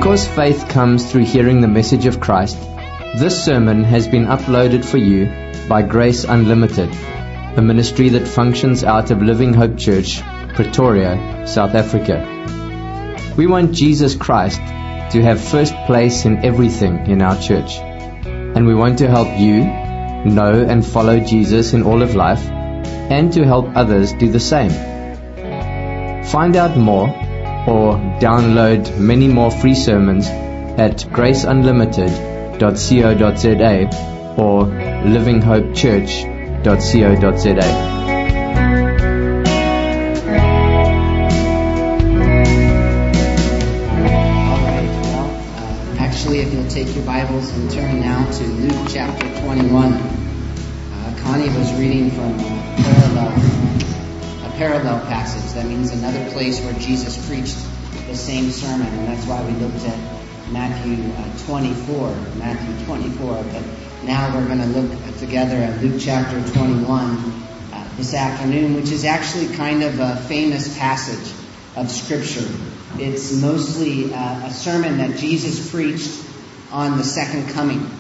Because faith comes through hearing the message of Christ, this sermon has been uploaded for you by Grace Unlimited, a ministry that functions out of Living Hope Church, Pretoria, South Africa. We want Jesus Christ to have first place in everything in our church, and we want to help you know and follow Jesus in all of life, and to help others do the same. Find out more or download many more free sermons at graceunlimited.co.za or livinghopechurch.co.za. If you'll take your Bibles and turn now to Luke chapter 21. Connie was reading from a parallel passage. That means another place where Jesus preached the same sermon, and that's why we looked at Matthew 24. But now we're going to look together at Luke chapter 21 this afternoon, which is actually kind of a famous passage of Scripture. It's mostly a sermon that Jesus preached on the second coming.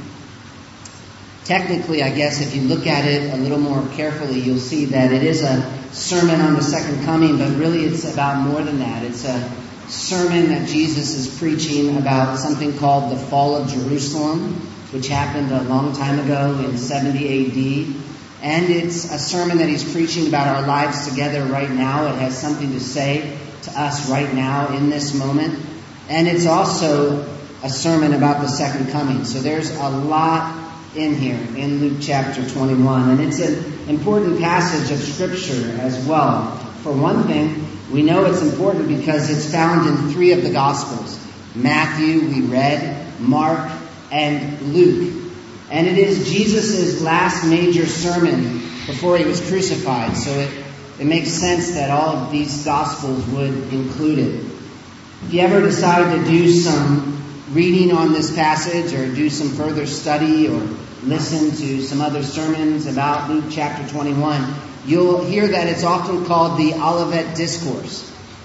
Technically, I guess, if you look at it a little more carefully, you'll see that it is a sermon on the second coming, but really it's about more than that. It's a sermon that Jesus is preaching about something called the fall of Jerusalem, which happened a long time ago in 70 AD. And it's a sermon that he's preaching about our lives together right now. It has something to say to us right now in this moment. And it's also a sermon about the second coming. So there's a lot in here in Luke chapter 21. And it's an important passage of Scripture as well. For one thing, we know it's important because it's found in 3 of the Gospels. Matthew, we read, Mark, and Luke. And it is Jesus' last major sermon before he was crucified. So it makes sense that all of these Gospels would include it. If you ever decide to do some reading on this passage or do some further study or listen to some other sermons about Luke chapter 21, you'll hear that it's often called the Olivet Discourse.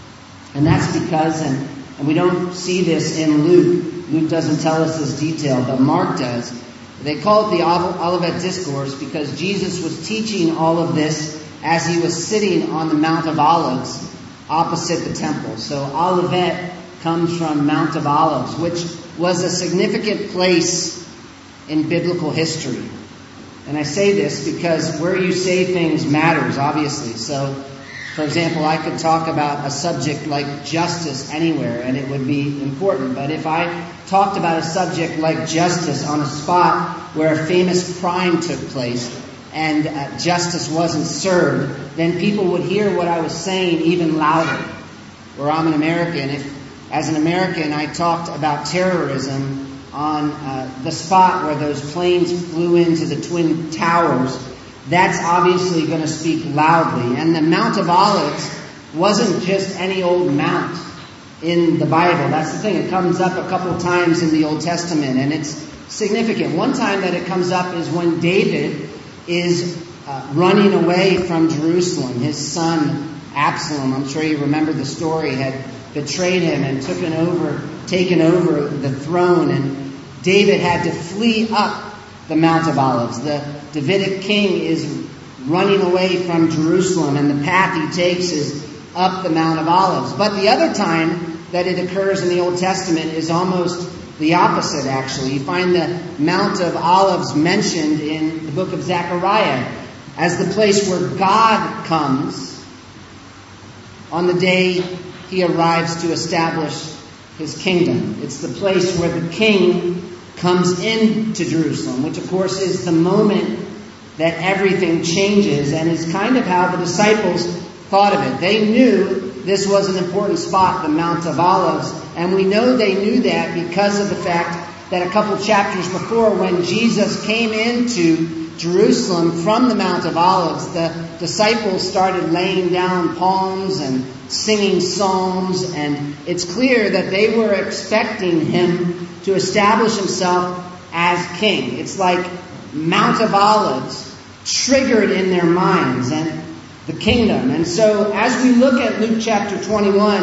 And that's because, and we don't see this in Luke. Luke doesn't tell us this detail, but Mark does. They call it the Olivet Discourse because Jesus was teaching all of this as he was sitting on the Mount of Olives opposite the temple. So Olivet comes from Mount of Olives, which was a significant place in biblical history. And I say this because where you say things matters, obviously. So, for example, I could talk about a subject like justice anywhere, and it would be important. But if I talked about a subject like justice on a spot where a famous crime took place, and justice wasn't served, then people would hear what I was saying even louder. Or I'm an American. If, as an American, I talked about terrorism on the spot where those planes flew into the Twin Towers, that's obviously going to speak loudly. And the Mount of Olives wasn't just any old mount in the Bible. That's the thing. It comes up a couple times in the Old Testament, and it's significant. One time that it comes up is when David is running away from Jerusalem. His son Absalom, I'm sure you remember the story, had betrayed him and taken over the throne, and David had to flee up the Mount of Olives. The Davidic king is running away from Jerusalem, and the path he takes is up the Mount of Olives. But the other time that it occurs in the Old Testament is almost the opposite, actually. You find the Mount of Olives mentioned in the book of Zechariah as the place where God comes on the day he arrives to establish his kingdom. It's the place where the king comes into Jerusalem, which of course is the moment that everything changes, and is kind of how the disciples thought of it. They knew this was an important spot, the Mount of Olives, and we know they knew that because of the fact that a couple chapters before, when Jesus came into Jerusalem from the Mount of Olives, the disciples started laying down palms and singing psalms, and it's clear that they were expecting him to establish himself as king. It's like Mount of Olives triggered in their minds and the kingdom. And so as we look at Luke chapter 21, and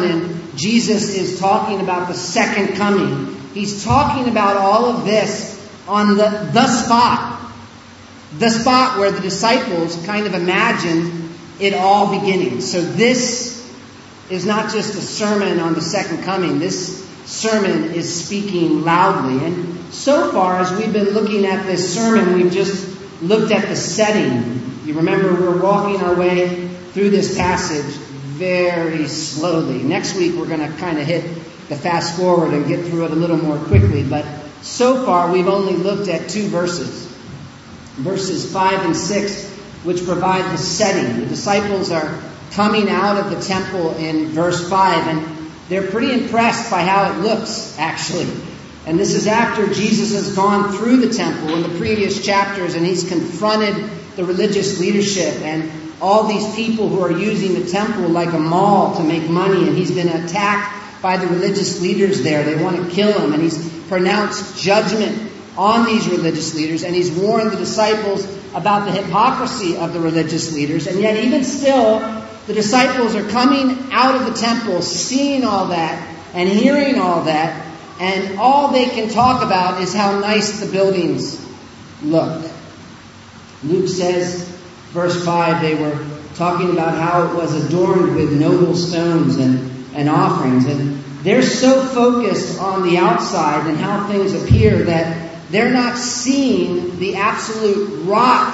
Jesus is talking about the second coming. He's talking about all of this on the spot. The spot where the disciples kind of imagined it all beginning. So this is not just a sermon on the second coming. This sermon is speaking loudly. And so far, as we've been looking at this sermon, we've just looked at the setting. You remember we're walking our way through this passage very slowly. Next week we're going to kind of hit the fast forward and get through it a little more quickly. But so far we've only looked at two verses. Verses 5 and 6, which provide the setting. The disciples are coming out of the temple in verse 5, and they're pretty impressed by how it looks, actually. And this is after Jesus has gone through the temple in the previous chapters, and he's confronted the religious leadership and all these people who are using the temple like a mall to make money, and he's been attacked by the religious leaders there. They want to kill him, and he's pronounced judgment on these religious leaders, and he's warned the disciples about the hypocrisy of the religious leaders. And yet even still, the disciples are coming out of the temple, seeing all that and hearing all that, and all they can talk about is how nice the buildings look. Luke says, verse 5, they were talking about how it was adorned with noble stones and offerings. And they're so focused on the outside and how things appear that they're not seeing the absolute rot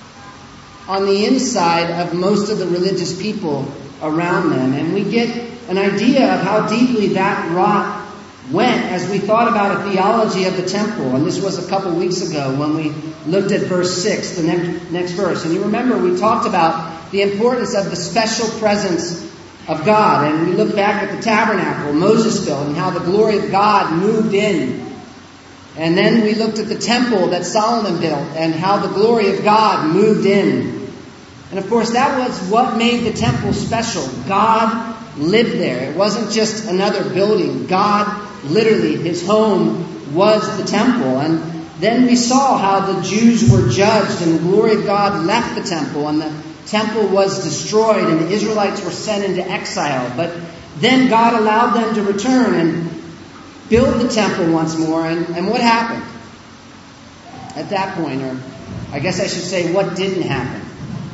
on the inside of most of the religious people around them. And we get an idea of how deeply that rot went as we thought about a theology of the temple. And this was a couple weeks ago when we looked at verse 6, the next verse. And you remember we talked about the importance of the special presence of God. And we looked back at the tabernacle Moses built and how the glory of God moved in. And then we looked at the temple that Solomon built and how the glory of God moved in. And of course, that was what made the temple special. God lived there. It wasn't just another building. God, literally, his home was the temple. And then we saw how the Jews were judged and the glory of God left the temple and the temple was destroyed and the Israelites were sent into exile. But then God allowed them to return and build the temple once more. And what happened at that point? Or I guess I should say, what didn't happen?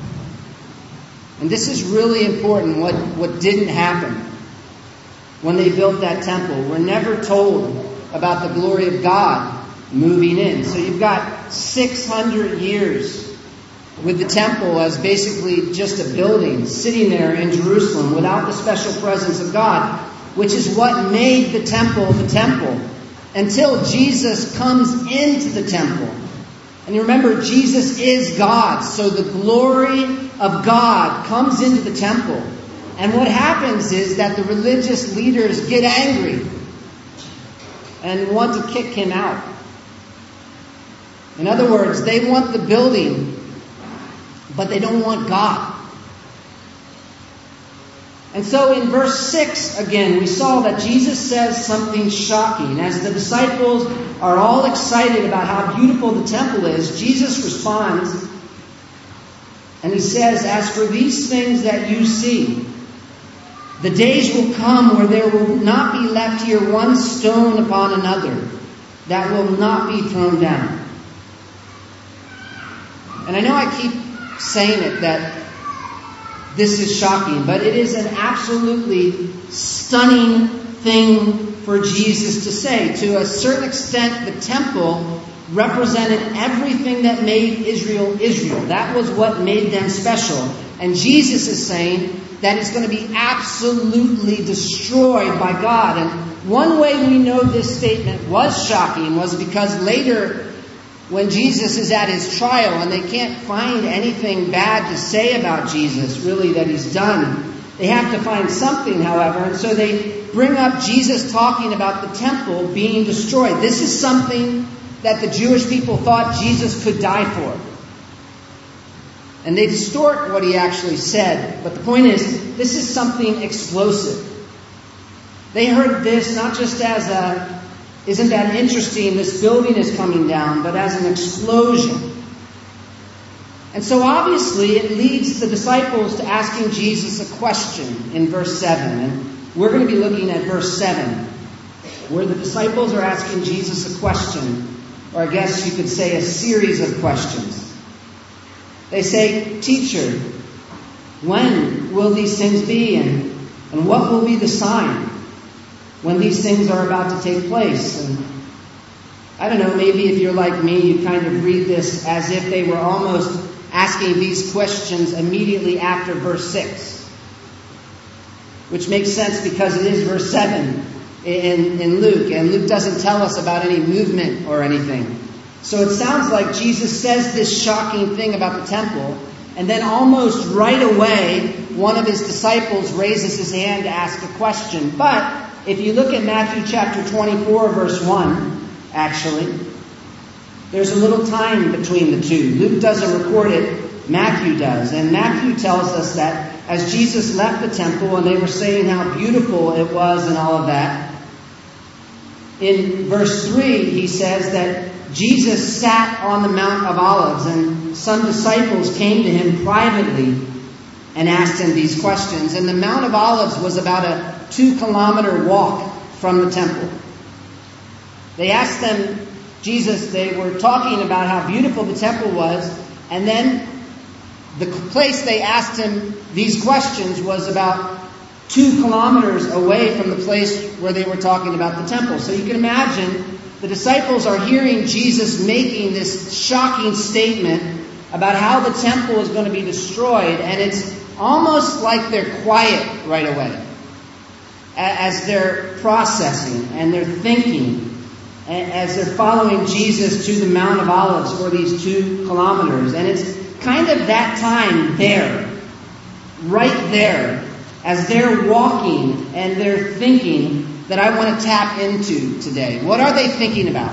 And this is really important, what didn't happen when they built that temple. We're never told about the glory of God moving in. So you've got 600 years with the temple as basically just a building sitting there in Jerusalem without the special presence of God, which is what made the temple until Jesus comes into the temple. And you remember, Jesus is God, so the glory of God comes into the temple. And what happens is that the religious leaders get angry and want to kick him out. In other words, they want the building, but they don't want God. And so in verse 6, again, we saw that Jesus says something shocking. As the disciples are all excited about how beautiful the temple is, Jesus responds and he says, "As for these things that you see, the days will come where there will not be left here one stone upon another that will not be thrown down." And I know I keep saying it that this is shocking, but it is an absolutely stunning thing for Jesus to say. To a certain extent, the temple represented everything that made Israel Israel. That was what made them special. And Jesus is saying that it's going to be absolutely destroyed by God. And one way we know this statement was shocking was because later, when Jesus is at his trial and they can't find anything bad to say about Jesus, really, that he's done, they have to find something, however, and so they bring up Jesus talking about the temple being destroyed. This is something that the Jewish people thought Jesus could die for. And they distort what he actually said. But the point is, this is something explosive. They heard this not just as a, "Isn't that interesting, this building is coming down," but as an explosion. And so obviously it leads the disciples to asking Jesus a question in verse 7. And we're going to be looking at verse 7, where the disciples are asking Jesus a question, or I guess you could say a series of questions. They say, "Teacher, when will these things be, and what will be the sign when these things are about to take place?" And I don't know, maybe if you're like me, you kind of read this as if they were almost asking these questions immediately after verse 6. Which makes sense because it is verse 7 in Luke, and Luke doesn't tell us about any movement or anything. So it sounds like Jesus says this shocking thing about the temple, and then almost right away, one of his disciples raises his hand to ask a question. But if you look at Matthew chapter 24, verse 1, actually, there's a little time between the two. Luke doesn't record it, Matthew does. And Matthew tells us that as Jesus left the temple and they were saying how beautiful it was and all of that, in verse 3 he says that Jesus sat on the Mount of Olives, and some disciples came to him privately and asked him these questions. And the Mount of Olives was about a 2-kilometer walk from the temple. They asked them, Jesus, they were talking about how beautiful the temple was, and then the place they asked him these questions was about 2 kilometers away from the place where they were talking about the temple. So you can imagine the disciples are hearing Jesus making this shocking statement about how the temple is going to be destroyed, and it's almost like they're quiet right away as they're processing and they're thinking, as they're following Jesus to the Mount of Olives for these 2 kilometers. And it's kind of that time there, right there, as they're walking and they're thinking, that I want to tap into today. What are they thinking about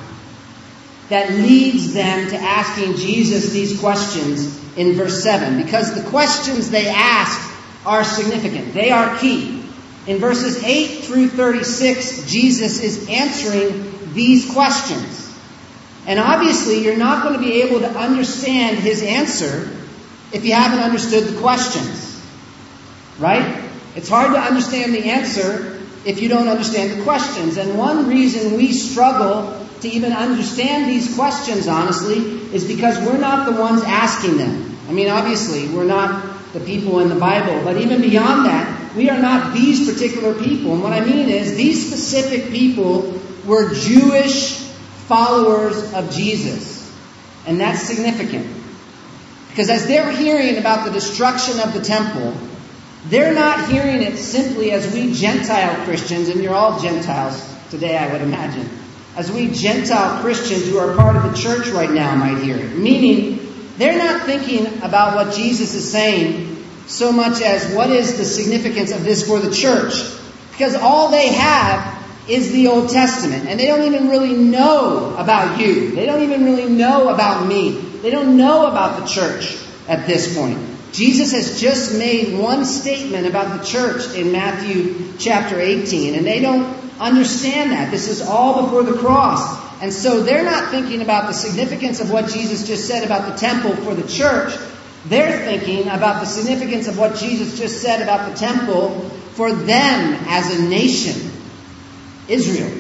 that leads them to asking Jesus these questions in verse 7? Because the questions they ask are significant. They are key. In verses 8 through 36, Jesus is answering these questions. And obviously, you're not going to be able to understand his answer if you haven't understood the questions. Right? It's hard to understand the answer if you don't understand the questions. And one reason we struggle to even understand these questions, honestly, is because we're not the ones asking them. I mean, obviously, we're not the people in the Bible, but even beyond that, we are not these particular people. And what I mean is, these specific people were Jewish followers of Jesus. And that's significant. Because as they're hearing about the destruction of the temple, they're not hearing it simply as we Gentile Christians, and you're all Gentiles today, I would imagine, as we Gentile Christians who are part of the church right now might hear it. Meaning, they're not thinking about what Jesus is saying so much as what is the significance of this for the church. Because all they have is the Old Testament, and they don't even really know about you. They don't even really know about me. They don't know about the church at this point. Jesus has just made one statement about the church in Matthew chapter 18, and they don't understand that. This is all before the cross. And so they're not thinking about the significance of what Jesus just said about the temple for the church. They're thinking about the significance of what Jesus just said about the temple for them as a nation, Israel.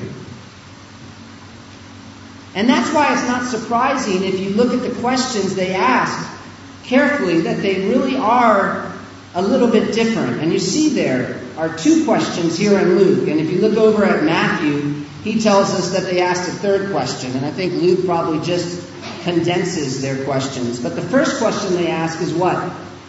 And that's why it's not surprising if you look at the questions they ask carefully that they really are a little bit different. And you see there are 2 questions here in Luke. And if you look over at Matthew, he tells us that they asked a 3rd question. And I think Luke probably just condenses their questions. But the first question they ask is what?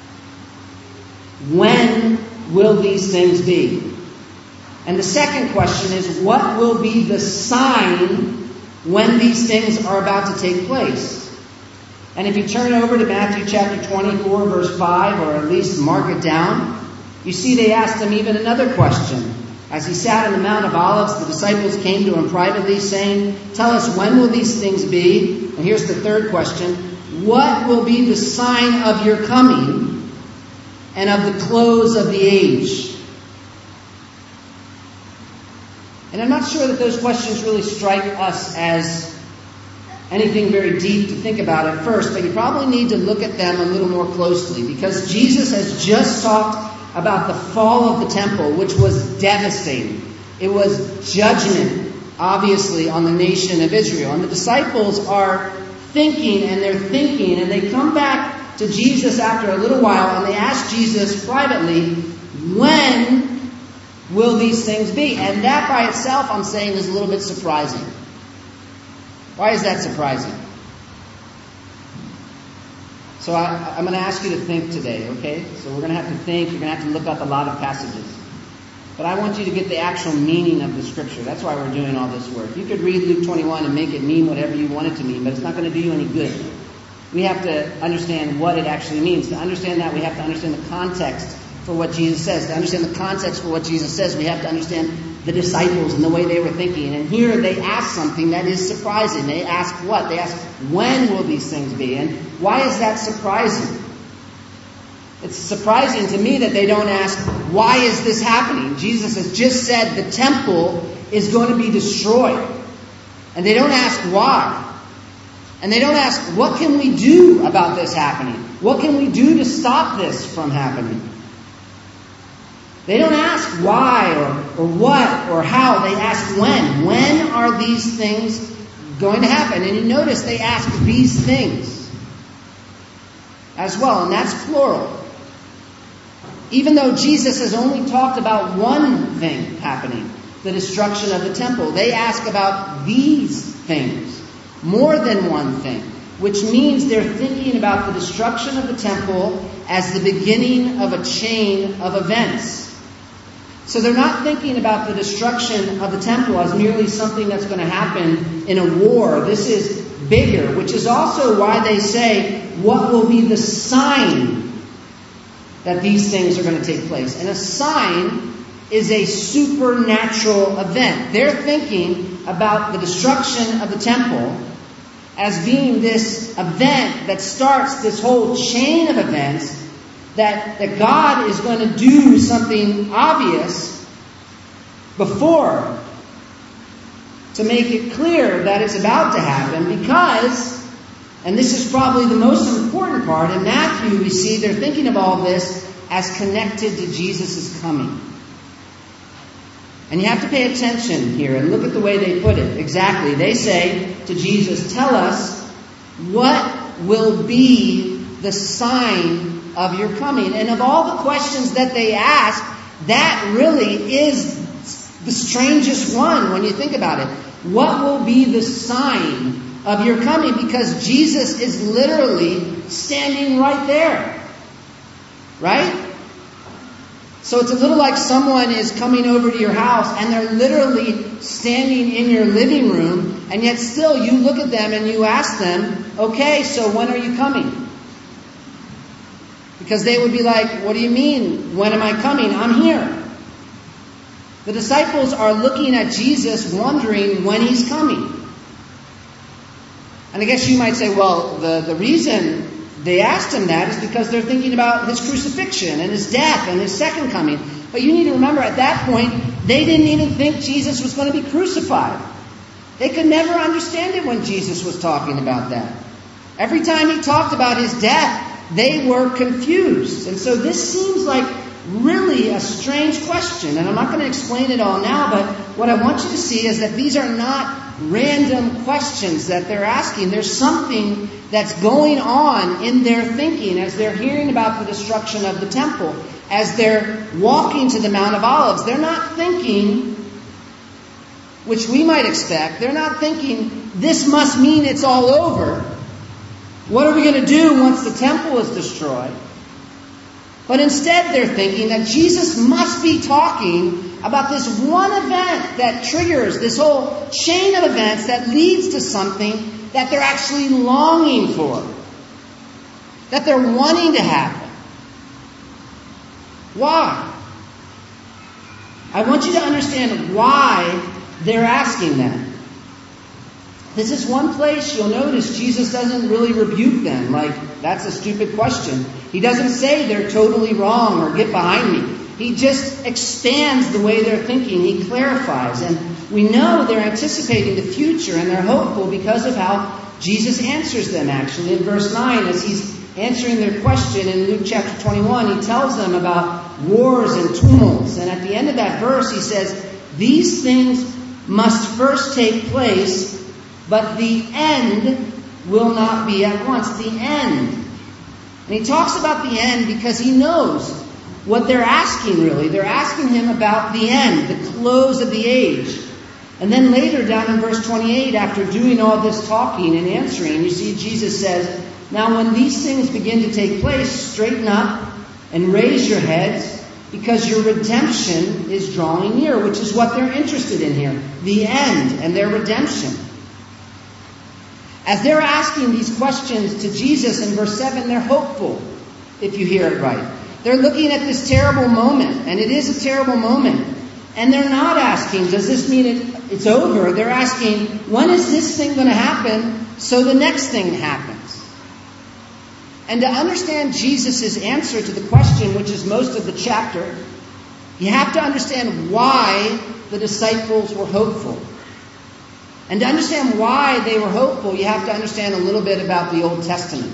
When will these things be? And the second question is, what will be the sign when these things are about to take place? And if you turn over to Matthew chapter 24, verse 5, or at least mark it down, you see they asked him even another question. As he sat on the Mount of Olives, the disciples came to him privately, saying, "Tell us, when will these things be?" And here's the 3rd question. "What will be the sign of your coming and of the close of the age?" And I'm not sure that those questions really strike us as anything very deep to think about at first, but you probably need to look at them a little more closely, because Jesus has just talked about the fall of the temple, which was devastating. It was judgment, obviously, on the nation of Israel. And the disciples are thinking, and they come back to Jesus after a little while, and they ask Jesus privately, when will these things be? And that by itself, I'm saying, is a little bit surprising. Why is that surprising? So I'm going to ask you to think today, okay? So we're going to have to think. You're going to have to look up a lot of passages. But I want you to get the actual meaning of the Scripture. That's why we're doing all this work. You could read Luke 21 and make it mean whatever you want it to mean, but it's not going to do you any good. We have to understand what it actually means. To understand that, we have to understand the context for what Jesus says. To understand the context for what Jesus says, we have to understand the disciples and the way they were thinking. And here they ask something that is surprising. They ask what? They ask, when will these things be? And why is that surprising? It's surprising to me that they don't ask, why is this happening? Jesus has just said the temple is going to be destroyed. And they don't ask why. And they don't ask, what can we do about this happening? What can we do to stop this from happening? They don't ask why or what or how. They ask when. When are these things going to happen? And you notice they ask these things as well. And that's plural. Even though Jesus has only talked about one thing happening, the destruction of the temple, they ask about these things, more than one thing, which means they're thinking about the destruction of the temple as the beginning of a chain of events. So they're not thinking about the destruction of the temple as merely something that's going to happen in a war. This is bigger, which is also why they say, what will be the sign that these things are going to take place? And a sign is a supernatural event. They're thinking about the destruction of the temple as being this event that starts this whole chain of events that God is going to do something obvious before to make it clear that it's about to happen because, and this is probably the most important part, in Matthew we see they're thinking of all this as connected to Jesus' coming. And you have to pay attention here and look at the way they put it. Exactly. They say to Jesus, tell us what will be the sign of your coming. And of all the questions that they ask, that really is the strangest one when you think about it. What will be the sign of your coming? Because Jesus is literally standing right there. Right? So it's a little like someone is coming over to your house and they're literally standing in your living room, and yet still you look at them and you ask them, okay, so when are you coming? Because they would be like, what do you mean, when am I coming? I'm here. The disciples are looking at Jesus wondering when he's coming. And I guess you might say, well, the reason they asked him that is because they're thinking about his crucifixion and his death and his second coming. But you need to remember, at that point, they didn't even think Jesus was going to be crucified. They could never understand it when Jesus was talking about that. Every time he talked about his death, they were confused. And so this seems like really a strange question. And I'm not going to explain it all now, but what I want you to see is that these are not random questions that they're asking. There's something that's going on in their thinking as they're hearing about the destruction of the temple, as they're walking to the Mount of Olives. They're not thinking, which we might expect, they're not thinking, this must mean it's all over. What are we going to do once the temple is destroyed? But instead they're thinking that Jesus must be talking about this one event that triggers this whole chain of events that leads to something that they're actually longing for, that they're wanting to happen. Why? I want you to understand why they're asking that. This is one place you'll notice Jesus doesn't really rebuke them, like, that's a stupid question. He doesn't say they're totally wrong or get behind me. He just expands the way they're thinking. He clarifies. And we know they're anticipating the future and they're hopeful because of how Jesus answers them, actually. In verse 9, as he's answering their question in Luke chapter 21, he tells them about wars and tumults. And at the end of that verse, he says, these things must first take place, but the end will not be at once. The end. And he talks about the end because he knows what they're asking, really. They're asking him about the end, the close of the age. And then later down in verse 28, after doing all this talking and answering, you see Jesus says, now when these things begin to take place, straighten up and raise your heads, because your redemption is drawing near, which is what they're interested in here. The end and their redemption. As they're asking these questions to Jesus in verse 7, they're hopeful, if you hear it right. They're looking at this terrible moment, and it is a terrible moment. And they're not asking, does this mean it's over? They're asking, when is this thing going to happen so the next thing happens? And to understand Jesus' answer to the question, which is most of the chapter, you have to understand why the disciples were hopeful. And to understand why they were hopeful, you have to understand a little bit about the Old Testament.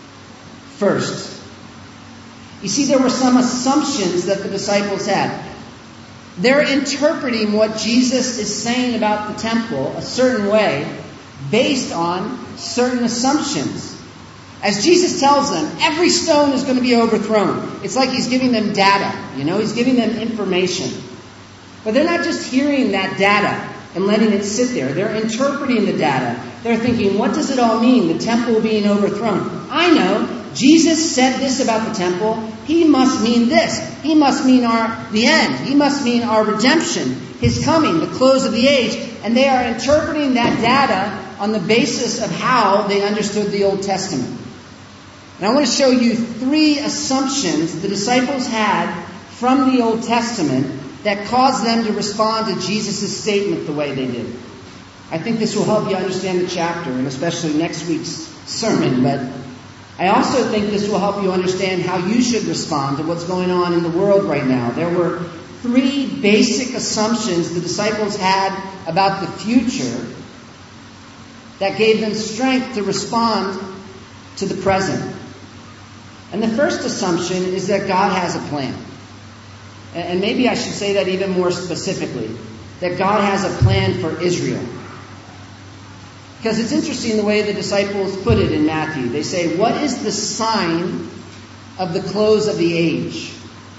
First, you see, there were some assumptions that the disciples had. They're interpreting what Jesus is saying about the temple a certain way based on certain assumptions. As Jesus tells them, every stone is going to be overthrown. It's like he's giving them data, he's giving them information. But they're not just hearing that data and letting it sit there. They're interpreting the data. They're thinking, what does it all mean? The temple being overthrown. I know. Jesus said this about the temple. He must mean this. He must mean the end. He must mean our redemption, his coming, the close of the age. And they are interpreting that data on the basis of how they understood the Old Testament. And I want to show you 3 assumptions the disciples had from the Old Testament that caused them to respond to Jesus' statement the way they did. I think this will help you understand the chapter, and especially next week's sermon. But I also think this will help you understand how you should respond to what's going on in the world right now. There were 3 basic assumptions the disciples had about the future that gave them strength to respond to the present. And the first assumption is that God has a plan. And maybe I should say that even more specifically, that God has a plan for Israel. Because it's interesting the way the disciples put it in Matthew. They say, what is the sign of the close of the age?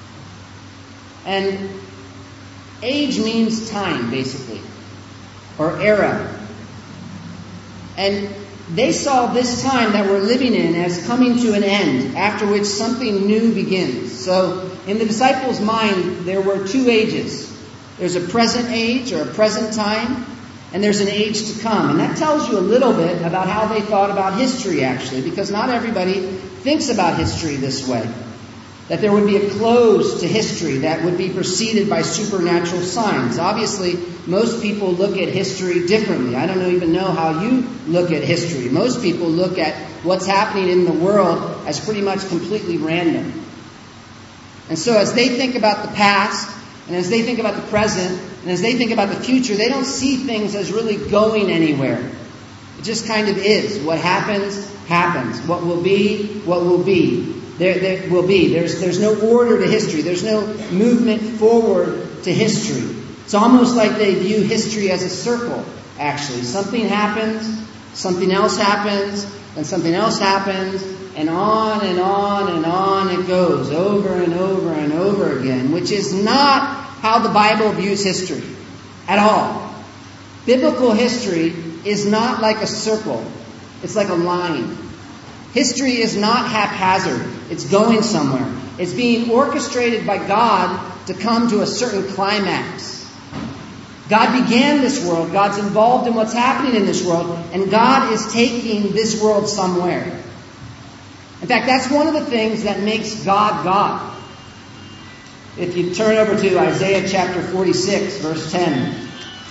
And age means time, basically, or era. And they saw this time that we're living in as coming to an end, after which something new begins. So in the disciples' mind, there were 2 ages. There's a present age or a present time, and there's an age to come. And that tells you a little bit about how they thought about history, actually, because not everybody thinks about history this way. That there would be a close to history that would be preceded by supernatural signs. Obviously, most people look at history differently. I don't even know how you look at history. Most people look at what's happening in the world as pretty much completely random. And so as they think about the past, and as they think about the present, and as they think about the future, they don't see things as really going anywhere. It just kind of is. What happens, happens. What will be, will be. There will be. There's no order to history. There's no movement forward to history. It's almost like they view history as a circle, actually. Something happens, something else happens, and something else happens, and on and on and on it goes, over and over and over again, which is not how the Bible views history at all. Biblical history is not like a circle. It's like a line. History is not haphazard. It's going somewhere. It's being orchestrated by God to come to a certain climax. God began this world. God's involved in what's happening in this world. And God is taking this world somewhere. In fact, that's one of the things that makes God God. If you turn over to Isaiah chapter 46, verse 10.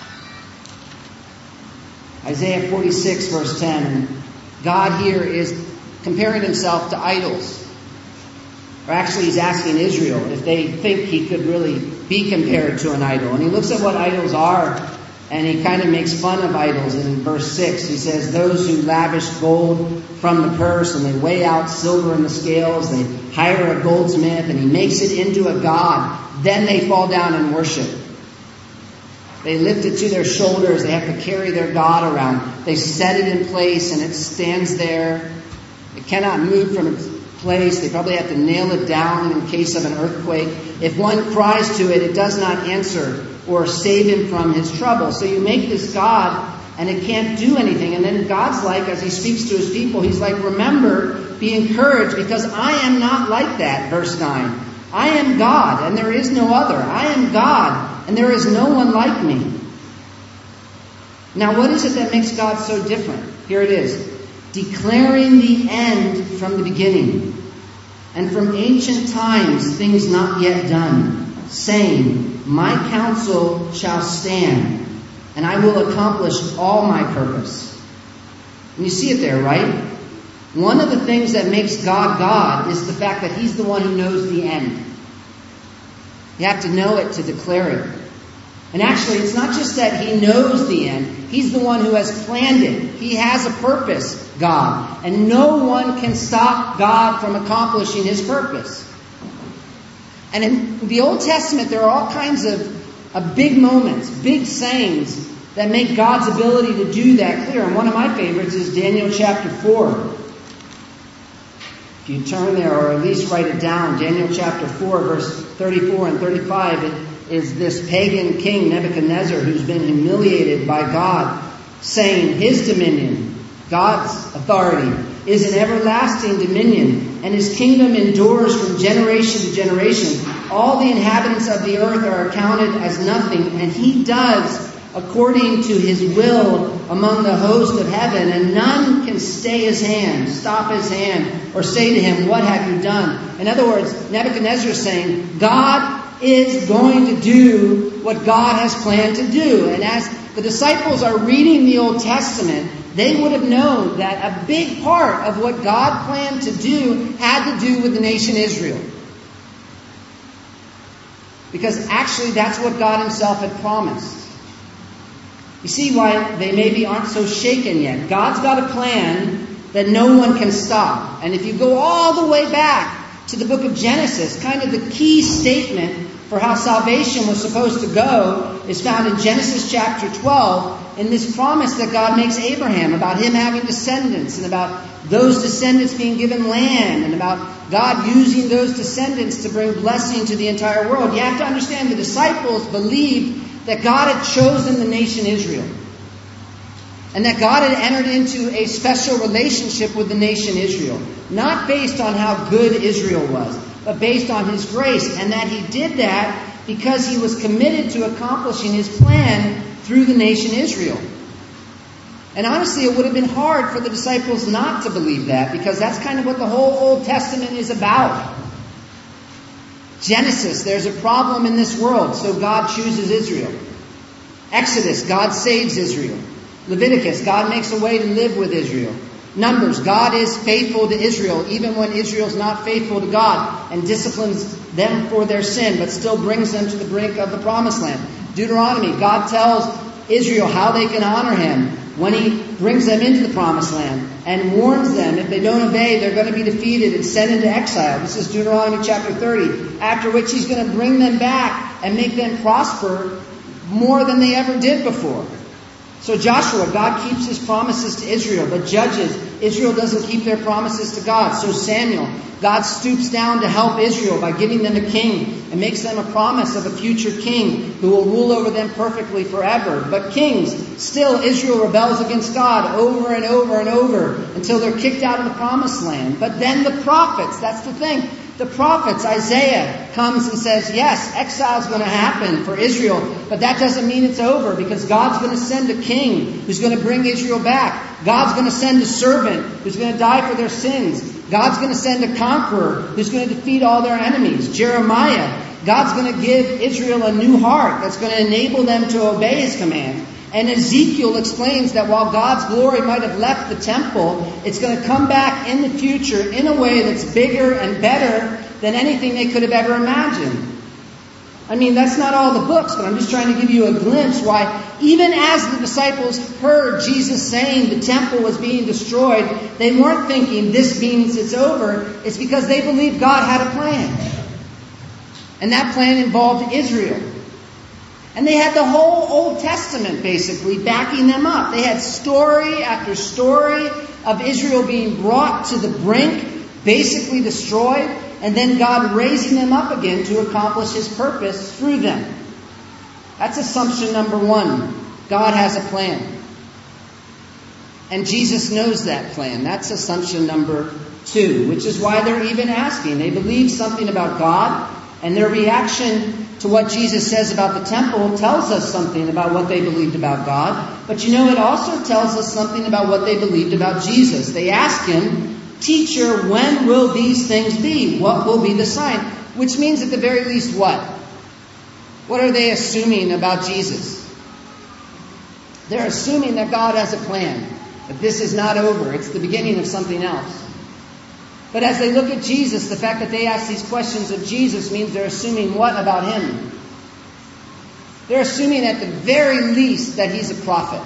Isaiah 46, verse 10. God here is comparing himself to idols. Or actually, he's asking Israel if they think he could really be compared to an idol. And he looks at what idols are, And he kind of makes fun of idols. And in verse 6, he says, those who lavish gold from the purse and they weigh out silver in the scales, they hire a goldsmith and he makes it into a god. Then they fall down and worship. They lift it to their shoulders. They have to carry their god around. They set it in place and it stands there. It cannot move from its place. They probably have to nail it down in case of an earthquake. If one cries to it, it does not answer or save him from his trouble. So you make this God and it can't do anything. And then God's like, as he speaks to his people, he's like, remember, be encouraged, because I am not like that. Verse 9. I am God and there is no other. I am God and there is no one like me. Now what is it that makes God so different? Here it is. Declaring the end from the beginning, and from ancient times things not yet done, saying, my counsel shall stand, and I will accomplish all my purpose. And you see it there, right? One of the things that makes God God is the fact that he's the one who knows the end. You have to know it to declare it. And actually, it's not just that he knows the end. He's the one who has planned it. He has a purpose, God. And no one can stop God from accomplishing his purpose. And in the Old Testament, there are all kinds of big moments, big sayings that make God's ability to do that clear. And one of my favorites is Daniel chapter 4. If you turn there, or at least write it down, Daniel chapter 4, verse 34 and 35, it is this pagan king Nebuchadnezzar who's been humiliated by God, saying his dominion, God's authority, is an everlasting dominion, and his kingdom endures from generation to generation. All the inhabitants of the earth are accounted as nothing, and he does according to his will among the host of heaven, and none can stay his hand, stop his hand, or say to him, what have you done? In other words, Nebuchadnezzar is saying, God is going to do what God has planned to do. And as the disciples are reading the Old Testament, they would have known that a big part of what God planned to do had to do with the nation Israel. Because actually that's what God himself had promised. You see why they maybe aren't so shaken yet. God's got a plan that no one can stop. And if you go all the way back to the book of Genesis, kind of the key statement for how salvation was supposed to go is found in Genesis chapter 12, in this promise that God makes Abraham about him having descendants, and about those descendants being given land, and about God using those descendants to bring blessing to the entire world. You have to understand, the disciples believed that God had chosen the nation Israel, and that God had entered into a special relationship with the nation Israel, not based on how good Israel was, but based on his grace, and that he did that because he was committed to accomplishing his plan through the nation Israel. And honestly, it would have been hard for the disciples not to believe that, because that's kind of what the whole Old Testament is about. Genesis, there's a problem in this world, so God chooses Israel. Exodus, God saves Israel. Leviticus, God makes a way to live with Israel. Numbers, God is faithful to Israel, even when Israel's not faithful to God, and disciplines them for their sin, but still brings them to the brink of the promised land. Deuteronomy, God tells Israel how they can honor him when he brings them into the promised land, and warns them if they don't obey, they're going to be defeated and sent into exile. This is Deuteronomy chapter 30, after which he's going to bring them back and make them prosper more than they ever did before. So Joshua, God keeps his promises to Israel, but Judges, Israel doesn't keep their promises to God. So Samuel, God stoops down to help Israel by giving them a king and makes them a promise of a future king who will rule over them perfectly forever. But kings, still Israel rebels against God over and over and over until they're kicked out of the promised land. But then the prophets, that's the thing. The prophets, Isaiah, comes and says, yes, exile is going to happen for Israel, but that doesn't mean it's over, because God's going to send a king who's going to bring Israel back. God's going to send a servant who's going to die for their sins. God's going to send a conqueror who's going to defeat all their enemies. Jeremiah, God's going to give Israel a new heart that's going to enable them to obey his command. And Ezekiel explains that while God's glory might have left the temple, it's going to come back in the future in a way that's bigger and better than anything they could have ever imagined. I mean, that's not all the books, but I'm just trying to give you a glimpse why even as the disciples heard Jesus saying the temple was being destroyed, they weren't thinking this means it's over. It's because they believed God had a plan. And that plan involved Israel. And they had the whole Old Testament basically backing them up. They had story after story of Israel being brought to the brink, basically destroyed, and then God raising them up again to accomplish His purpose through them. That's assumption number one. God has a plan. And Jesus knows that plan. That's assumption number two, which is why they're even asking. They believe something about God, and their reaction to what Jesus says about the temple tells us something about what they believed about God. But it also tells us something about what they believed about Jesus. They ask Him, "Teacher, when will these things be? What will be the sign?" Which means at the very least what? What are they assuming about Jesus? They're assuming that God has a plan, that this is not over. It's the beginning of something else. But as they look at Jesus, the fact that they ask these questions of Jesus means they're assuming what about Him? They're assuming at the very least that He's a prophet.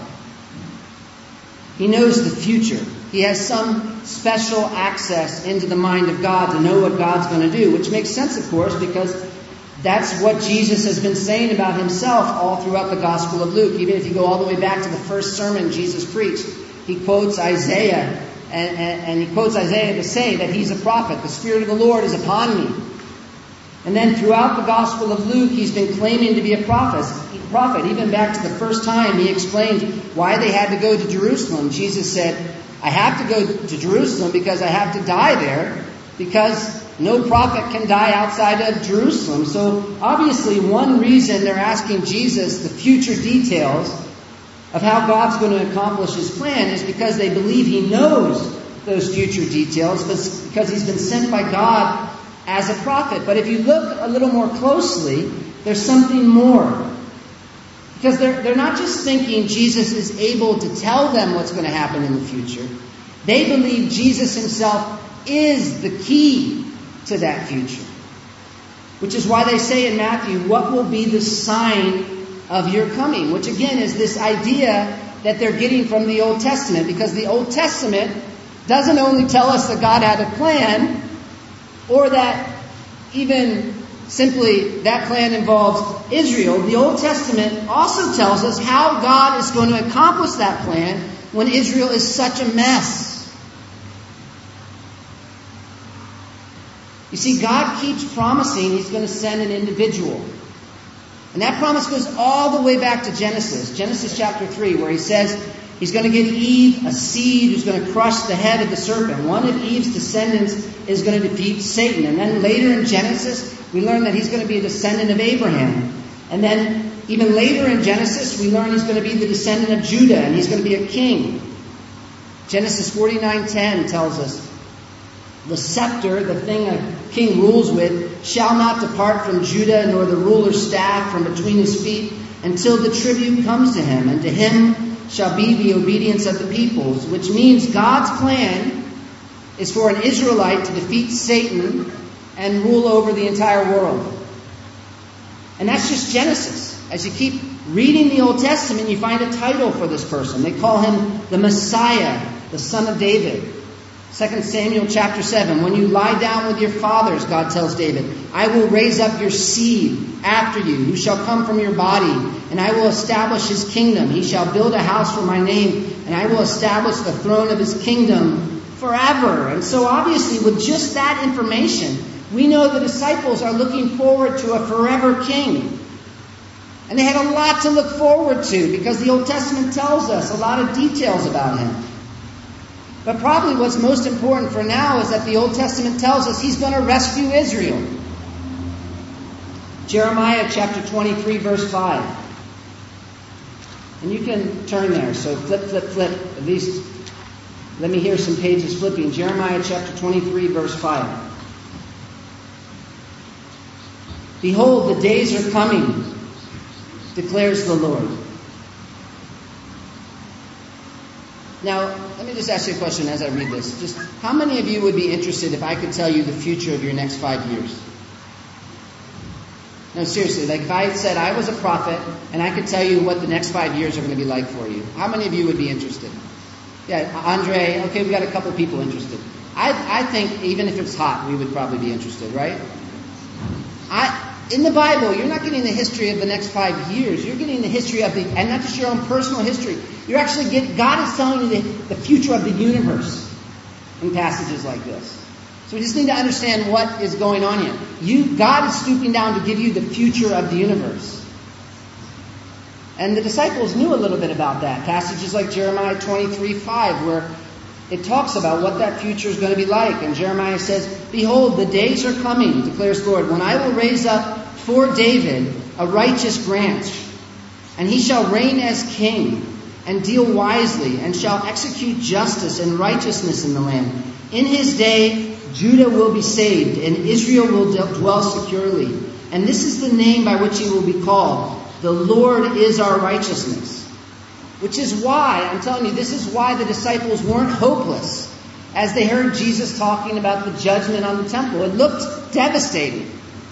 He knows the future. He has some special access into the mind of God to know what God's going to do, which makes sense, of course, because that's what Jesus has been saying about Himself all throughout the Gospel of Luke. Even if you go all the way back to the first sermon Jesus preached, He quotes Isaiah, and He quotes Isaiah to say that He's a prophet. The Spirit of the Lord is upon me. And then throughout the Gospel of Luke, He's been claiming to be a prophet. Even back to the first time He explained why they had to go to Jerusalem. Jesus said, "I have to go to Jerusalem because I have to die there, because no prophet can die outside of Jerusalem." So obviously one reason they're asking Jesus the future details of how God's going to accomplish His plan is because they believe He knows those future details, because He's been sent by God as a prophet. But if you look a little more closely, there's something more. Because they're not just thinking Jesus is able to tell them what's going to happen in the future. They believe Jesus Himself is the key to that future. Which is why they say in Matthew, "What will be the sign of your coming?" Which again is this idea that they're getting from the Old Testament. Because the Old Testament doesn't only tell us that God had a plan, or that even simply that plan involves Israel. The Old Testament also tells us how God is going to accomplish that plan when Israel is such a mess. You see, God keeps promising He's going to send an individual. And that promise goes all the way back to Genesis. Genesis chapter 3, where He says He's going to give Eve a seed who's going to crush the head of the serpent. One of Eve's descendants is going to defeat Satan. And then later in Genesis, we learn that He's going to be a descendant of Abraham. And then even later in Genesis, we learn He's going to be the descendant of Judah, and He's going to be a king. Genesis 49:10 tells us, "The scepter, the thing a king rules with, shall not depart from Judah, nor the ruler's staff from between his feet, until the tribute comes to him, and to him shall be the obedience of the peoples." Which means God's plan is for an Israelite to defeat Satan and rule over the entire world. And that's just Genesis. As you keep reading the Old Testament, you find a title for this person. They call Him the Messiah, the Son of David. 2 Samuel chapter 7, "When you lie down with your fathers," God tells David, "I will raise up your seed after you, who shall come from your body, and I will establish his kingdom. He shall build a house for my name, and I will establish the throne of his kingdom forever." And so obviously with just that information, we know the disciples are looking forward to a forever king. And they had a lot to look forward to, because the Old Testament tells us a lot of details about Him. But probably what's most important for now is that the Old Testament tells us He's going to rescue Israel. Jeremiah chapter 23, verse 5. And you can turn there, so flip. At least let me hear some pages flipping. Jeremiah chapter 23, verse 5. "Behold, the days are coming, declares the Lord." Now, let me just ask you a question as I read this. Just how many of you would be interested if I could tell you the future of your next 5 years? No, seriously, like if I said I was a prophet and I could tell you what the next 5 years are going to be like for you, how many of you would be interested? Yeah, Andre, okay, we got a couple people interested. I think even if it's hot, we would probably be interested, right? In the Bible, you're not getting the history of the next 5 years. You're getting the history of and not just your own personal history. You're actually God is telling you the future of the universe in passages like this. So we just need to understand what is going on here. God is stooping down to give you the future of the universe. And the disciples knew a little bit about that. Passages like Jeremiah 23:5, where it talks about what that future is going to be like. And Jeremiah says, "Behold, the days are coming, declares the Lord, when I will raise up for David a righteous branch, and he shall reign as king, and deal wisely, and shall execute justice and righteousness in the land. In his day, Judah will be saved, and Israel will dwell securely. And this is the name by which he will be called. The Lord is our righteousness." Which is why, I'm telling you, this is why the disciples weren't hopeless as they heard Jesus talking about the judgment on the temple. It looked devastating.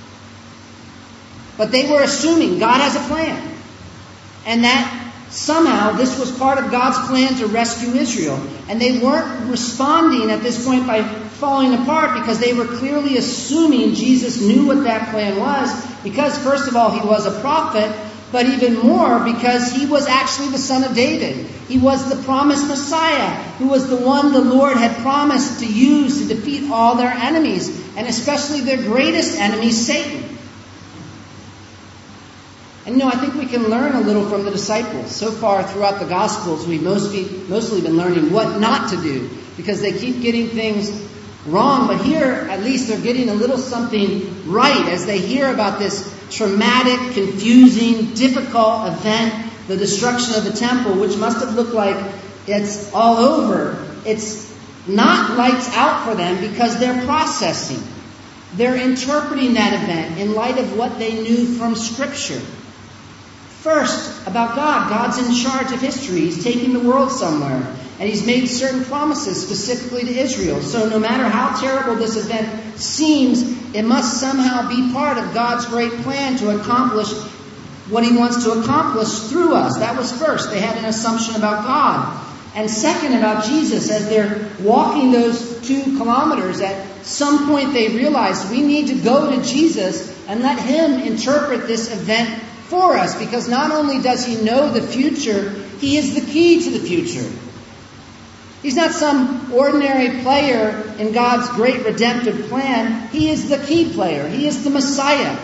But they were assuming God has a plan. And that somehow this was part of God's plan to rescue Israel. And they weren't responding at this point by falling apart because they were clearly assuming Jesus knew what that plan was. Because, first of all, he was a prophet. But even more, because he was actually the son of David. He was the promised Messiah, who was the one the Lord had promised to use to defeat all their enemies, and especially their greatest enemy, Satan. And I think we can learn a little from the disciples. So far throughout the Gospels, we've mostly been learning what not to do, because they keep getting things wrong. But here, at least, they're getting a little something right as they hear about this traumatic, confusing, difficult event, the destruction of the temple, which must have looked like it's all over. It's not lights out for them because they're processing. They're interpreting that event in light of what they knew from Scripture. First, about God. God's in charge of history. He's taking the world somewhere. And he's made certain promises specifically to Israel. So no matter how terrible this event seems, it must somehow be part of God's great plan to accomplish what he wants to accomplish through us. That was first. They had an assumption about God. And second, about Jesus. As they're walking those 2 kilometers, at some point they realized we need to go to Jesus and let him interpret this event for us. Because not only does he know the future, he is the key to the future. He's not some ordinary player in God's great redemptive plan. He is the key player. He is the Messiah.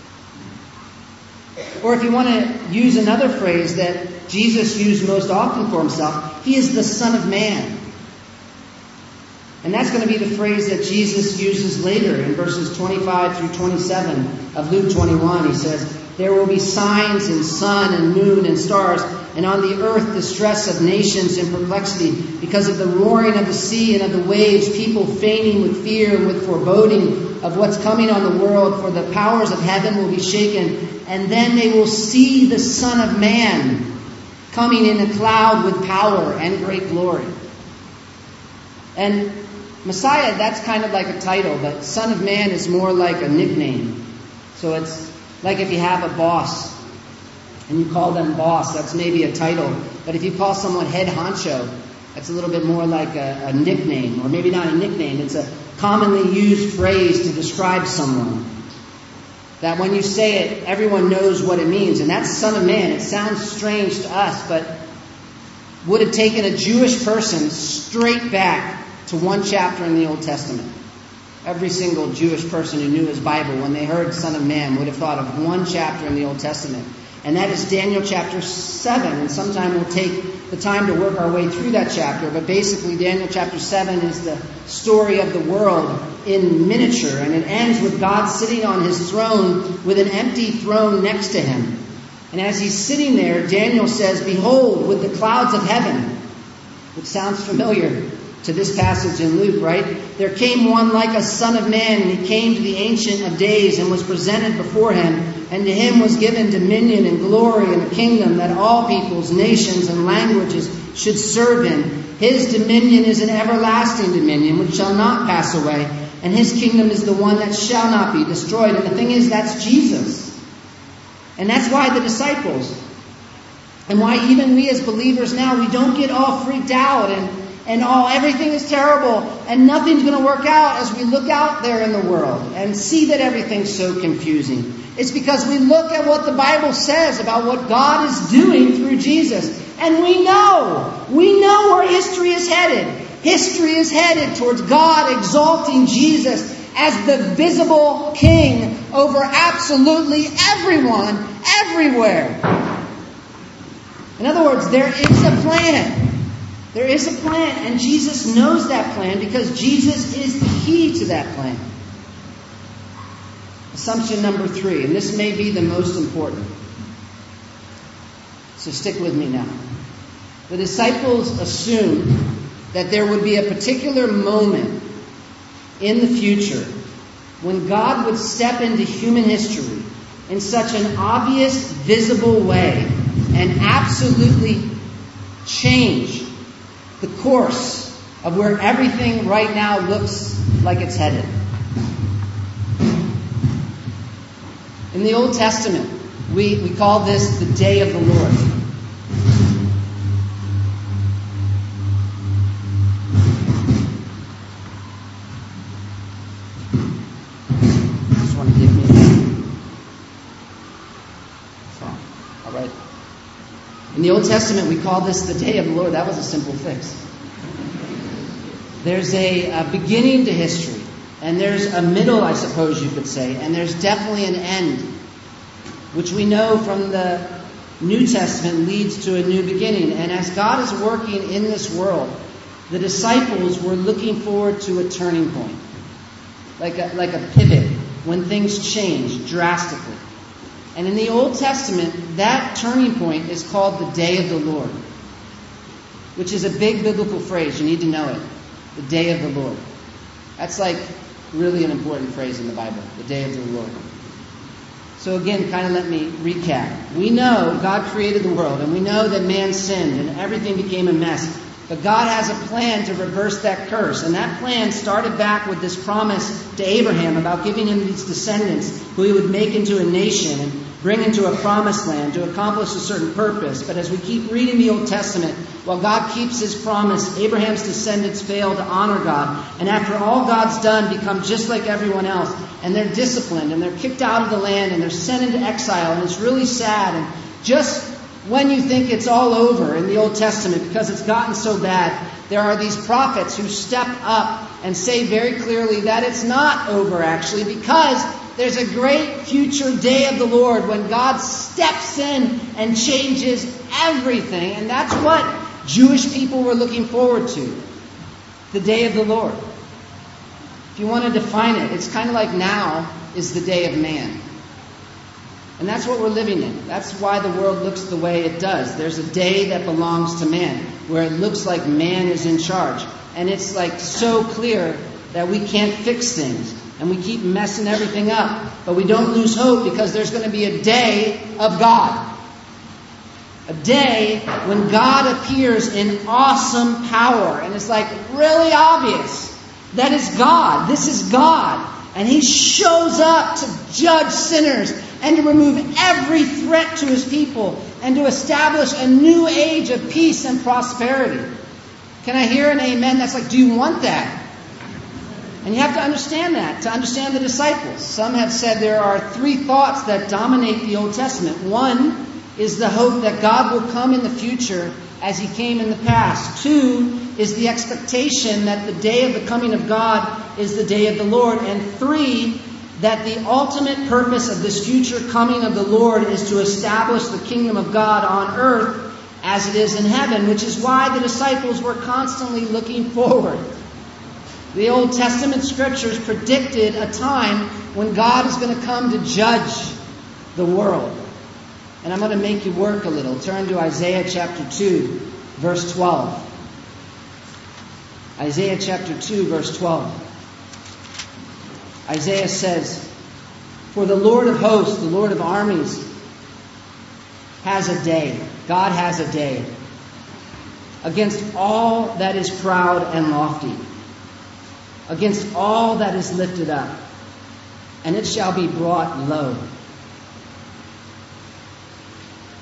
Or if you want to use another phrase that Jesus used most often for himself, he is the Son of Man. And that's going to be the phrase that Jesus uses later in verses 25 through 27 of Luke 21. He says, "There will be signs in sun and moon and stars, and on the earth distress of nations in perplexity, because of the roaring of the sea and of the waves, people fainting with fear and with foreboding of what's coming on the world, for the powers of heaven will be shaken. And then they will see the Son of Man coming in a cloud with power and great glory." And Messiah, that's kind of like a title, but Son of Man is more like a nickname. So it's like if you have a boss and you call them boss, that's maybe a title. But if you call someone head honcho, that's a little bit more like a nickname. Or maybe not a nickname, it's a commonly used phrase to describe someone. That when you say it, everyone knows what it means. And that's Son of Man. It sounds strange to us, but would have taken a Jewish person straight back to one chapter in the Old Testament. Every single Jewish person who knew his Bible, when they heard Son of Man, would have thought of one chapter in the Old Testament. And that is Daniel chapter 7. And sometime we'll take the time to work our way through that chapter. But basically, Daniel chapter 7 is the story of the world in miniature. And it ends with God sitting on his throne with an empty throne next to him. And as he's sitting there, Daniel says, "Behold, with the clouds of heaven," which sounds familiar to this passage in Luke, right? "There came one like a son of man, and he came to the Ancient of Days and was presented before him. And to him was given dominion and glory and a kingdom, that all peoples, nations, and languages should serve him. His dominion is an everlasting dominion which shall not pass away, and his kingdom is the one that shall not be destroyed." And the thing is, that's Jesus. And that's why the disciples, and why even we as believers now, we don't get all freaked out and everything is terrible and nothing's going to work out as we look out there in the world and see that everything's so confusing. It's because we look at what the Bible says about what God is doing through Jesus. And we know where history is headed. History is headed towards God exalting Jesus as the visible king over absolutely everyone, everywhere. In other words, there is a plan. There is a plan, and Jesus knows that plan because Jesus is the key to that plan. Assumption number 3, and this may be the most important. So stick with me now. The disciples assumed that there would be a particular moment in the future when God would step into human history in such an obvious, visible way and absolutely change the course of where everything right now looks like it's headed. In the Old Testament, we call this the day of the Lord. Just want to give me that. So, all right. In the Old Testament, we call this the day of the Lord. That was a simple fix. There's a beginning to history, and there's a middle, I suppose you could say, and there's definitely an end, which we know from the New Testament leads to a new beginning. And as God is working in this world, the disciples were looking forward to a turning point, like a pivot, when things change drastically. And in the Old Testament, that turning point is called the day of the Lord, which is a big biblical phrase. You need to know it. The day of the Lord. That's like really an important phrase in the Bible, the day of the Lord. So again, kind of let me recap. We know God created the world, and we know that man sinned, and everything became a mess. But God has a plan to reverse that curse. And that plan started back with this promise to Abraham about giving him these descendants who he would make into a nation and bring into a promised land to accomplish a certain purpose. But as we keep reading the Old Testament, while God keeps his promise, Abraham's descendants fail to honor God. And after all God's done, become just like everyone else. And they're disciplined, and they're kicked out of the land, and they're sent into exile. And it's really sad. And just when you think it's all over in the Old Testament, because it's gotten so bad, there are these prophets who step up and say very clearly that it's not over, actually, because there's a great future day of the Lord when God steps in and changes everything. And that's what Jewish people were looking forward to, the day of the Lord. If you want to define it, it's kind of like now is the day of man. And that's what we're living in. That's why the world looks the way it does. There's a day that belongs to man, where it looks like man is in charge. And it's like so clear that we can't fix things. And we keep messing everything up. But we don't lose hope, because there's going to be a day of God. A day when God appears in awesome power. And it's like really obvious that it's God. This is God. And he shows up to judge sinners and to remove every threat to his people and to establish a new age of peace and prosperity. Can I hear an amen? That's like, do you want that? And you have to understand that, to understand the disciples. Some have said there are 3 thoughts that dominate the Old Testament. One is the hope that God will come in the future as he came in the past. 2 is the expectation that the day of the coming of God is the day of the Lord. And 3, that the ultimate purpose of this future coming of the Lord is to establish the kingdom of God on earth as it is in heaven, which is why the disciples were constantly looking forward. The Old Testament scriptures predicted a time when God is going to come to judge the world. And I'm going to make you work a little. Turn to Isaiah chapter 2, verse 12. Isaiah chapter 2, verse 12. Isaiah says, "For the Lord of hosts, the Lord of armies, has a day." God has a day against all that is proud and lofty, against all that is lifted up, and it shall be brought low.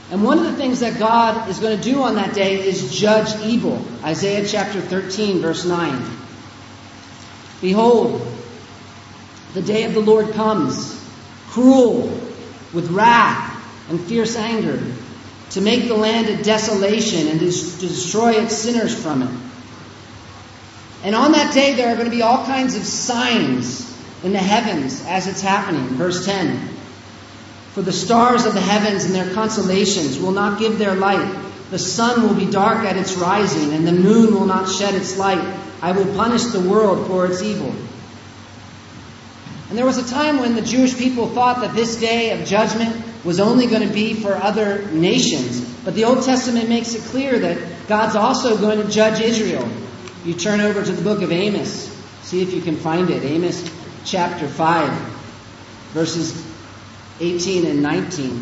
And one of the things that God is going to do on that day is judge evil. Isaiah chapter 13, verse 9. Behold, the day of the Lord comes, cruel, with wrath and fierce anger, to make the land a desolation and to destroy its sinners from it. And on that day there are going to be all kinds of signs in the heavens as it's happening. Verse 10. For the stars of the heavens and their constellations will not give their light. The sun will be dark at its rising, and the moon will not shed its light. I will punish the world for its evil. And there was a time when the Jewish people thought that this day of judgment was only going to be for other nations. But the Old Testament makes it clear that God's also going to judge Israel. You turn over to the book of Amos. See if you can find it. Amos chapter 5, verses 18 and 19.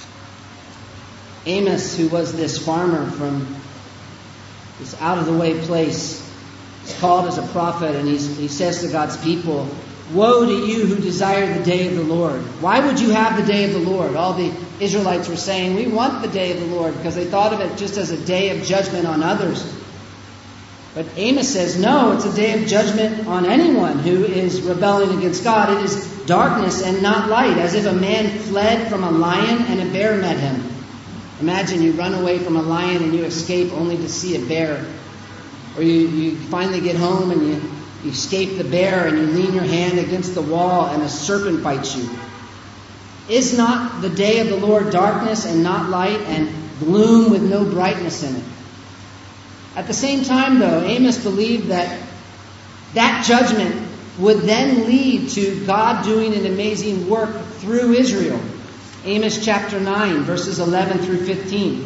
Amos, who was this farmer from this out-of-the-way place, is called as a prophet, and he says to God's people, "Woe to you who desire the day of the Lord." Why would you have the day of the Lord? All the Israelites were saying, we want the day of the Lord, because they thought of it just as a day of judgment on others. But Amos says, no, it's a day of judgment on anyone who is rebelling against God. It is darkness and not light, as if a man fled from a lion and a bear met him. Imagine you run away from a lion and you escape only to see a bear. Or you finally get home and you escape the bear and you lean your hand against the wall and a serpent bites you. Is not the day of the Lord darkness and not light, and gloom with no brightness in it? At the same time, though, Amos believed that judgment would then lead to God doing an amazing work through Israel. Amos chapter 9, verses 11 through 15.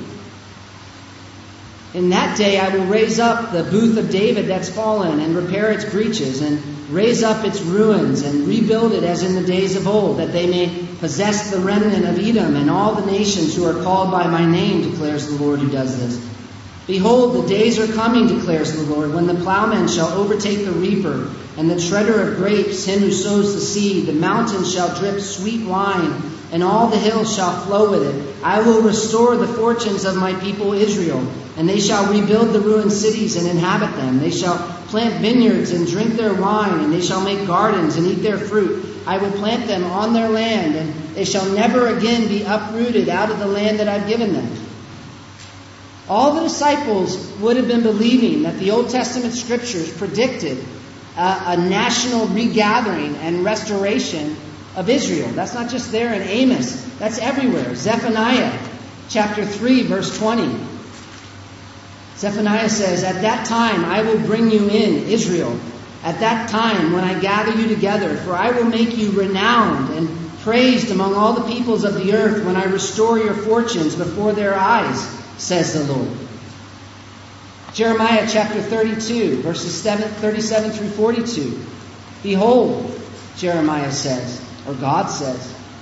In that day I will raise up the booth of David that's fallen, and repair its breaches, and raise up its ruins, and rebuild it as in the days of old, that they may possess the remnant of Edom and all the nations who are called by my name, declares the Lord who does this. Behold, the days are coming, declares the Lord, when the plowman shall overtake the reaper, and the treader of grapes, him who sows the seed. The mountains shall drip sweet wine, and all the hills shall flow with it. I will restore the fortunes of my people Israel, and they shall rebuild the ruined cities and inhabit them. They shall plant vineyards and drink their wine, and they shall make gardens and eat their fruit. I will plant them on their land, and they shall never again be uprooted out of the land that I've given them. All the disciples would have been believing that the Old Testament scriptures predicted a national regathering and restoration of Israel. That's not just there in Amos. That's everywhere. Zephaniah chapter 3, verse 20. Zephaniah says, "At that time I will bring you in, Israel. At that time when I gather you together, for I will make you renowned and praised among all the peoples of the earth when I restore your fortunes before their eyes, says the Lord." Jeremiah chapter 32, verses 37 through 42. Behold, Jeremiah says, or God says,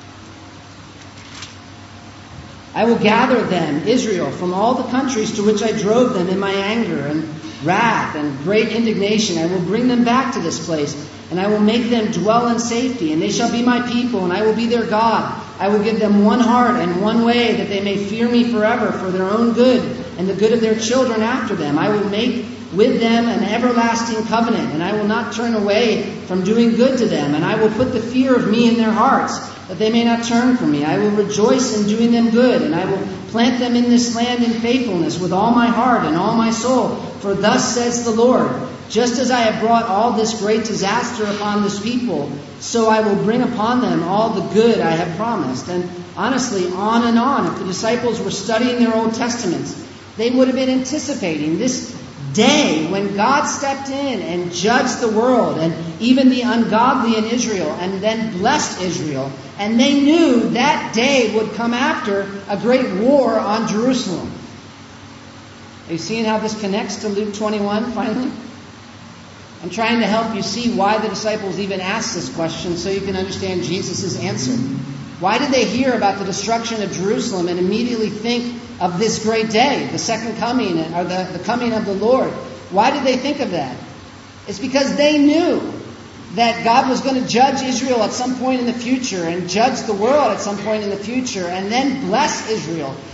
I will gather them, Israel, from all the countries to which I drove them in my anger and wrath and great indignation. I will bring them back to this place, and I will make them dwell in safety, and they shall be my people, and I will be their God. I will give them one heart and one way, that they may fear me forever for their own good and the good of their children after them. I will make with them an everlasting covenant, and I will not turn away from doing good to them, and I will put the fear of me in their hearts, that they may not turn from me. I will rejoice in doing them good, and I will plant them in this land in faithfulness with all my heart and all my soul. For thus says the Lord, just as I have brought all this great disaster upon this people, so I will bring upon them all the good I have promised. And honestly, on and on, if the disciples were studying their Old Testaments, they would have been anticipating this day when God stepped in and judged the world and even the ungodly in Israel, and then blessed Israel. And they knew that day would come after a great war on Jerusalem. Are you seeing how this connects to Luke 21 finally? I'm trying to help you see why the disciples even asked this question so you can understand Jesus' answer. Why did they hear about the destruction of Jerusalem and immediately think of this great day, the second coming, or the coming of the Lord? Why did they think of that? It's because they knew that God was going to judge Israel at some point in the future and judge the world at some point in the future and then bless Israel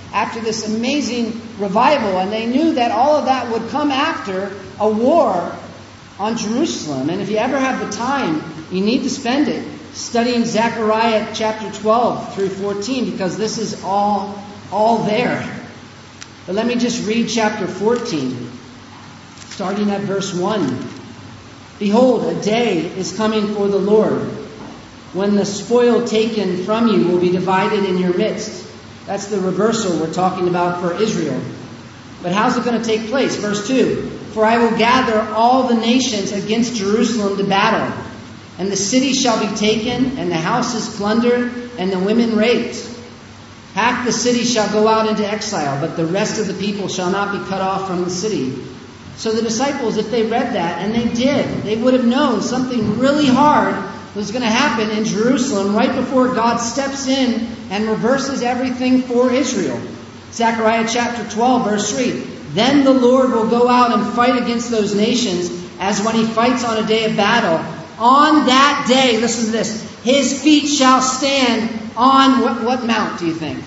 after this amazing revival, and they knew that all of that would come after a war on Jerusalem. And if you ever have the time, you need to spend it studying Zechariah chapter 12 through 14, because this is all there. But let me just read chapter 14, starting at verse 1. Behold, a day is coming for the Lord, when the spoil taken from you will be divided in your midst. That's the reversal we're talking about for Israel. But how's it going to take place? Verse 2. For I will gather all the nations against Jerusalem to battle, and the city shall be taken, and the houses plundered, and the women raped. Half the city shall go out into exile, but the rest of the people shall not be cut off from the city. So the disciples, if they read that, and they did, they would have known something really hard was going to happen in Jerusalem right before God steps in and reverses everything for Israel. Zechariah chapter 12, verse 3. Then the Lord will go out and fight against those nations as when he fights on a day of battle. On that day, listen to this, his feet shall stand on what mount do you think?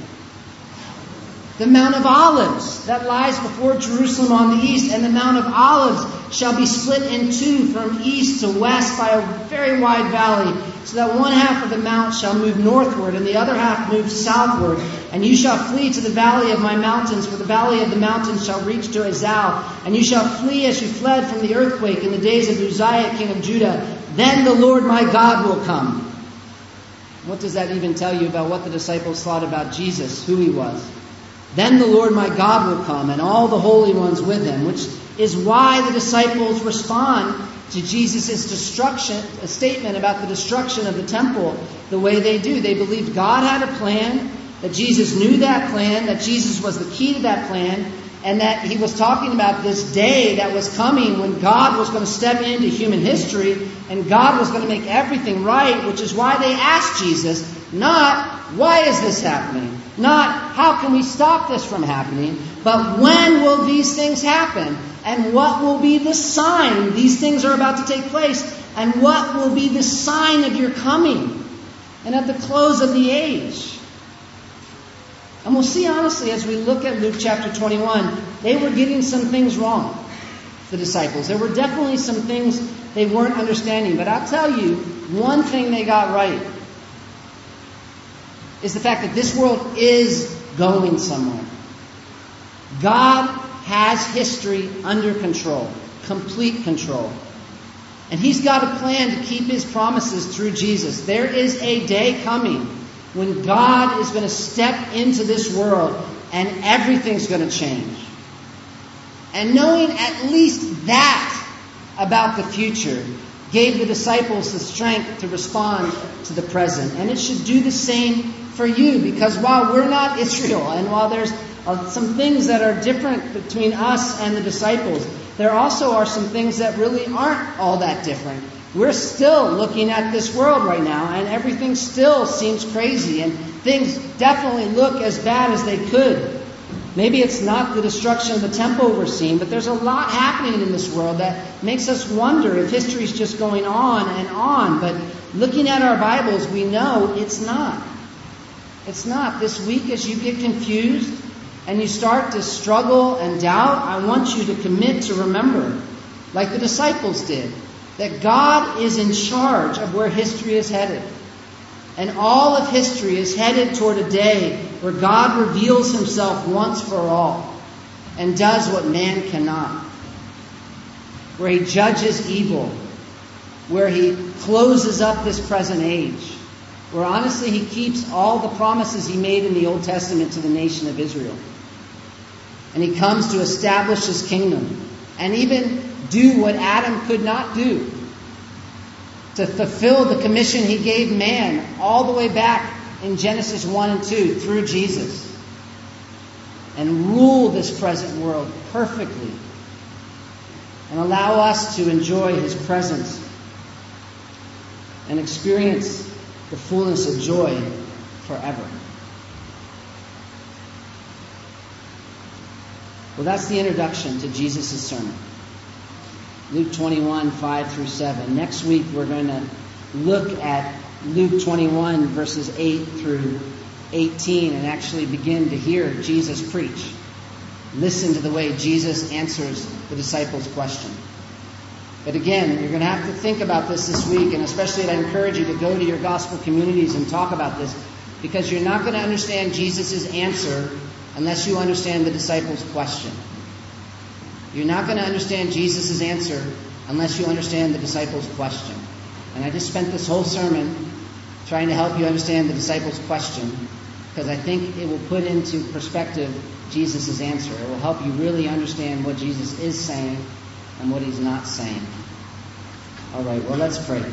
The Mount of Olives that lies before Jerusalem on the east, and the Mount of Olives shall be split in two from east to west by a very wide valley, so that one half of the mount shall move northward, and the other half move southward. And you shall flee to the valley of my mountains, for the valley of the mountains shall reach to Azal, and you shall flee as you fled from the earthquake in the days of Uzziah king of Judah. Then the Lord my God will come. What does that even tell you about what the disciples thought about Jesus, who he was? Then the Lord my God will come, and all the holy ones with him, which is why the disciples respond to Jesus' destruction, a statement about the destruction of the temple, the way they do. They believed God had a plan, that Jesus knew that plan, that Jesus was the key to that plan, and that he was talking about this day that was coming when God was going to step into human history, and God was going to make everything right, which is why they asked Jesus, not, why is this happening? Not, how can we stop this from happening? But when will these things happen? And what will be the sign? These things are about to take place. And what will be the sign of your coming? And at the close of the age? And we'll see, honestly, as we look at Luke chapter 21, they were getting some things wrong, the disciples. There were definitely some things they weren't understanding. But I'll tell you, one thing they got right is the fact that this world is going somewhere. God has history under control, complete control. And he's got a plan to keep his promises through Jesus. There is a day coming when God is going to step into this world and everything's going to change. And knowing at least that about the future gave the disciples the strength to respond to the present. And it should do the same for you, because while we're not Israel, and while there's some things that are different between us and the disciples, there also are some things that really aren't all that different. We're still looking at this world right now, and everything still seems crazy, and things definitely look as bad as they could. Maybe it's not the destruction of the temple we're seeing, but there's a lot happening in this world that makes us wonder if history's just going on and on. But looking at our Bibles, we know it's not. It's not. This week, as you get confused and you start to struggle and doubt, I want you to commit to remember, like the disciples did, that God is in charge of where history is headed. And all of history is headed toward a day where God reveals himself once for all and does what man cannot. Where he judges evil. Where he closes up this present age. Where honestly he keeps all the promises he made in the Old Testament to the nation of Israel. And he comes to establish his kingdom. And even do what Adam could not do. To fulfill the commission he gave man all the way back in Genesis 1 and 2 through Jesus. And rule this present world perfectly. And allow us to enjoy his presence. And experience the fullness of joy forever. Well, that's the introduction to Jesus' sermon. Luke 21, 5 through 7. Next week we're going to look at Luke 21, verses 8 through 18 and actually begin to hear Jesus preach. Listen to the way Jesus answers the disciples' question. But again, you're going to have to think about this week, and especially I encourage you to go to your gospel communities and talk about this, because you're not going to understand Jesus' answer unless you understand the disciples' question. You're not going to understand Jesus' answer unless you understand the disciples' question. And I just spent this whole sermon trying to help you understand the disciples' question, because I think it will put into perspective Jesus' answer. It will help you really understand what Jesus is saying and what he's not saying. All right, well, let's pray.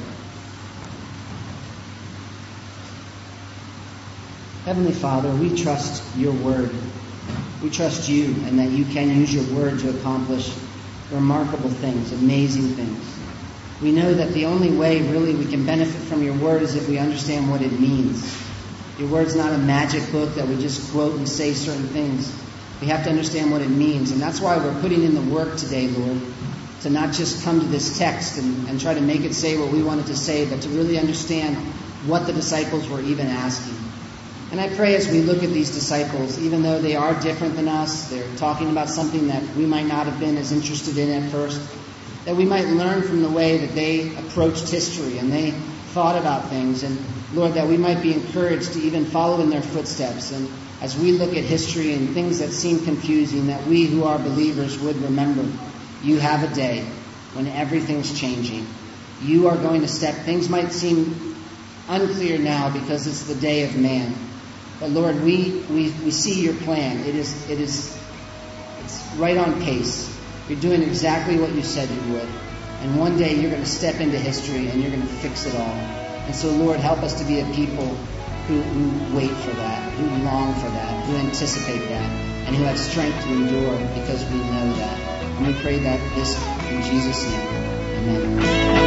Heavenly Father, we trust your word. We trust you, and that you can use your word to accomplish remarkable things, amazing things. We know that the only way really we can benefit from your word is if we understand what it means. Your word's not a magic book that we just quote and say certain things. We have to understand what it means, and that's why we're putting in the work today, Lord, to not just come to this text and try to make it say what we want it to say, but to really understand what the disciples were even asking. And I pray as we look at these disciples, even though they are different than us, they're talking about something that we might not have been as interested in at first, that we might learn from the way that they approached history and they thought about things. And Lord, that we might be encouraged to even follow in their footsteps. And as we look at history and things that seem confusing, that we who are believers would remember, you have a day when everything's changing. You are going to step. Things might seem unclear now because it's the day of man. But Lord, we see your plan. It's right on pace. You're doing exactly what you said you would. And one day you're going to step into history and you're going to fix it all. And so, Lord, help us to be a people who wait for that, who long for that, who anticipate that, and who have strength to endure because we know that. And we pray that this in Jesus' name. Amen.